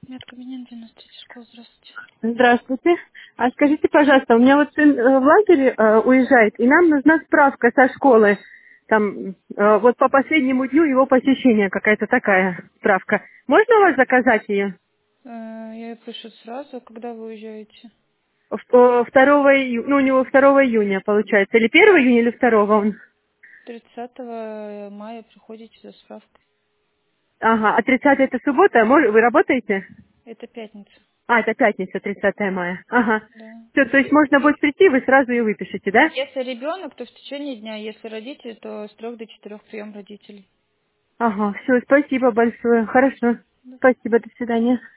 Медкабинет 93 школа, здравствуйте. Здравствуйте. А скажите, пожалуйста, у меня вот сын в лагере уезжает, и нам нужна справка со школы. Там вот по последнему дню его посещения какая-то такая справка. Можно у вас заказать ее? Я ей пишу сразу, когда вы уезжаете. 2 июня, ну у него 2 июня получается. Или 1 июня, или 2 он. 30 мая приходите за справкой. Ага, а 30 это суббота? Вы работаете? Это пятница. А, это пятница, 30 мая. Ага. Да. Все, то есть можно будет прийти, вы сразу ее выпишете, да? Если ребенок, то в течение дня. Если родители, то с 3 до 4 прием родителей. Ага, все, спасибо большое. Хорошо. До Спасибо, до свидания.